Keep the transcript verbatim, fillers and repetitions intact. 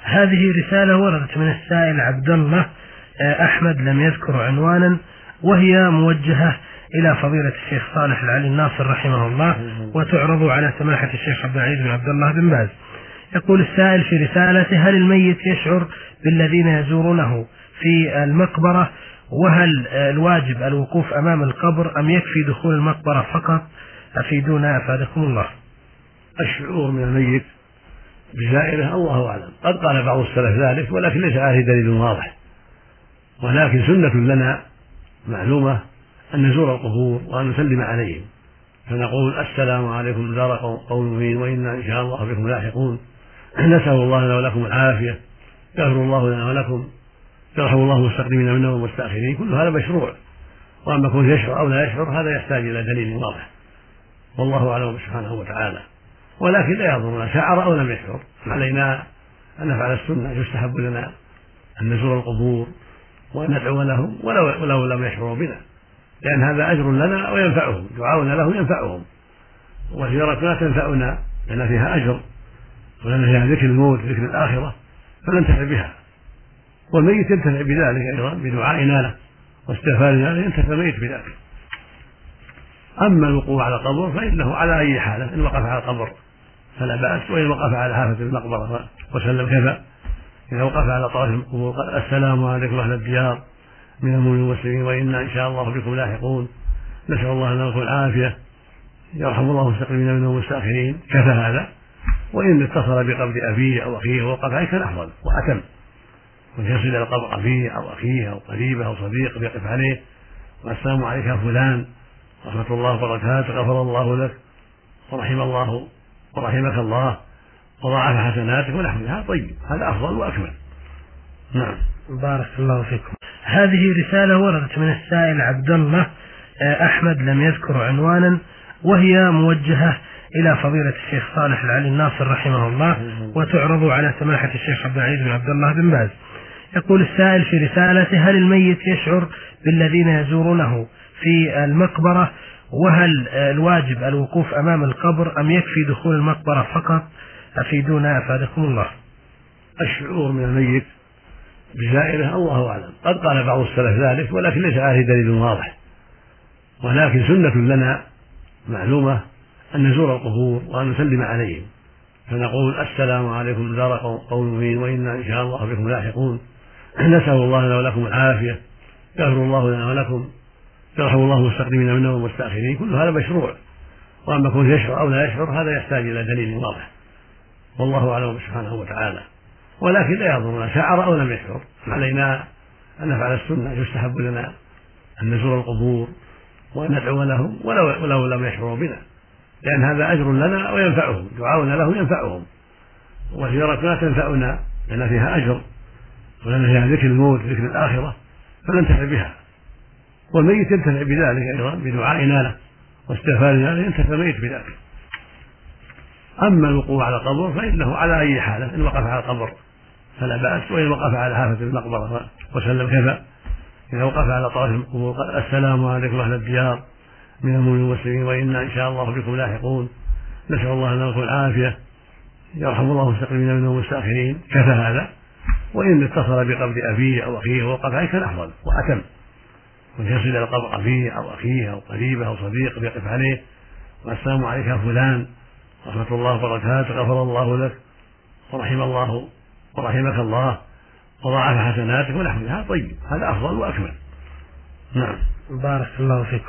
هذه رسالة وردت من السائل عبد الله أحمد، لم يذكر عنوانا، وهي موجهة إلى فضيلة الشيخ صالح العلي الناصر رحمه الله، وتعرض على سماحة الشيخ عبد العزيز بن عبد الله بن باز. يقول السائل في رسالته: هل الميت يشعر بالذين يزورونه في المقبرة؟ وهل الواجب الوقوف أمام القبر أم يكفي دخول المقبرة فقط؟ أفيدونا أفادكم الله. الشعور من الميت بزائره الله أعلم، قد قال بعض السلف ذلك ولكن ليس عليه دليل واضح، ولكن سنة لنا معلومة أن نزور القبور وأن نسلم عليهم، فنقول: السلام عليكم دار قوم مؤمنين وإنا إن شاء الله بكم لاحقون، نسأل الله لنا ولكم العافية، يغفر الله لنا ولكم، يرحم الله المستقدمين منا والمستأخرين. كل هذا مشروع، وأما كون يشعر أو لا يشعر هذا يحتاج إلى دليل واضح، والله أعلم سبحانه وتعالى. ولكن لا يضرنا شعر أو لم يشعر، علينا أن نفعل السنة. يستحب لنا أن نزور القبور وأن ندعو لهم ولو, ولو لم يشعروا بنا، لأن هذا أجر لنا وينفعهم، دعاؤنا له ينفعهم، وزيارتنا تنفعنا لأن فيها أجر ولأن فيها ذكر الموت ذكر الآخرة، فننتفع بها، والميت ينتفع بذلك أيضا بدعائنا له واستغفارنا له، ينتفع الميت بذلك. أما الوقوف على القبر فإنه على أي حالة، إن وقف على القبر فلا بأس، وإن وقف على حافة المقبرة وسلم كفى. إذا وقف على طرف القبور قال: السلام عليكم أهل الديار من المؤمنين والمسلمين وإنا إن شاء الله بكم لاحقون، نسأل الله لنا ولكم العافية، يرحم الله المستقدمين منهم والمستأخرين، كفى هذا. وإن اتصل بقبر أبيه أو أخيه ووقف عليه كان أفضل وأتم، ويصل إلى قبر أبيه أو أخيه أو قريبه أو صديق ويقف عليه: والسلام عليك يا فلان رحمة الله وبركاته، غفر الله لك ورحم الله ورحمك الله وضاعف حسناتك ونحو هذا. طيب، هذا أفضل وأكمل. نعم، بارك الله فيكم. هذه رسالة وردت من السائل عبد الله أحمد، لم يذكر عنوانا، وهي موجهة إلى فضيلة الشيخ صالح العلي الناصر رحمه الله، وتعرض على سماحة الشيخ عبد العزيز بن عبد الله بن باز. يقول السائل في رسالته: هل الميت يشعر بالذين يزورونه في المقبرة؟ وهل الواجب الوقوف أمام القبر أم يكفي دخول المقبرة فقط؟ أفيدونا أفادكم الله. الشعور من الميت بزائره الله أعلم، قد قال بعض السلف ذلك ولكن ليس عليه دليل واضح، ولكن سنة لنا معلومة أن نزور القبور وأن نسلم عليهم، فنقول: السلام عليكم دار قوم مؤمنين وإنا إن شاء الله بكم لاحقون، نسأل الله لنا ولكم العافية، يغفر الله لنا ولكم، يرحم الله المستقدمين منا والمستأخرين. كل هذا مشروع، وأما كون يشعر أو لا يشعر هذا يحتاج إلى دليل واضح، والله أعلم سبحانه وتعالى. ولكن لا يضرنا شعر أو لم يشعر، علينا أن نفعل السنة. يستحب لنا أن نزور القبور وأن ندعو لهم ولو, ولو لم يشعروا بنا، لأن هذا أجر لنا وينفعهم، دعاؤنا له ينفعهم، وزيارتنا تنفعنا لأن فيها أجر ولأن فيها ذكر الموت ذكر الآخرة، فننتفع بها، والميت ينتفع بذلك أيضا بدعائنا له واستغفارنا له، ينتفع الميت بذلك. أما الوقوف على القبر فإنه على أي حالة، إن وقف على القبر فلا بأس، وإن وقف على حافة المقبرة وسلم كفى. إذا وقف على طرف القبور قال: السلام عليكم أهل الديار من المؤمنين والمسلمين وإنا إن شاء الله بكم لاحقون، نسأل الله لنا ولكم العافية، يرحم الله المستقدمين منهم والمستأخرين، كفى هذا. وإن اتصل بقبر أبيه أو أخيه ووقف عليه كان أفضل وأتم، ويصل إلى قبر أبيه أو أخيه أو قريبه أو صديق ويقف عليه: والسلام عليك يا فلان رحمة الله وبركاته، غفر الله لك ورحم الله ورحمك الله وضاعف حسناتك ونحو هذا. طيب، هذا أفضل وأكمل. نعم، بارك الله فيكم.